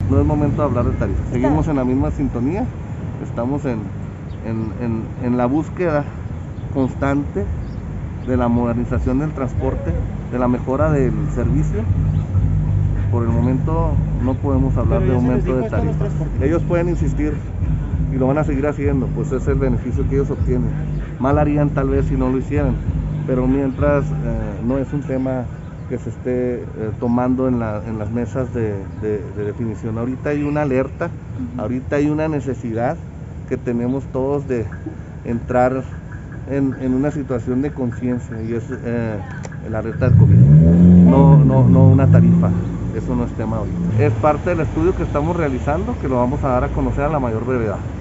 no es momento de hablar de tarifa. Seguimos en la misma sintonía, estamos en la búsqueda constante de la modernización del transporte, de la mejora del servicio. Por el momento no podemos hablar de aumento de tarifa. Ellos pueden insistir y lo van a seguir haciendo, pues es el beneficio que ellos obtienen. Mal harían tal vez si no lo hicieran, pero mientras no es un tema que se esté tomando en las mesas de definición. Ahorita hay una alerta, ahorita hay una necesidad que tenemos todos de entrar en una situación de conciencia, y es la alerta del COVID, no una tarifa. Eso no es tema ahorita. Es parte del estudio que estamos realizando, que lo vamos a dar a conocer a la mayor brevedad.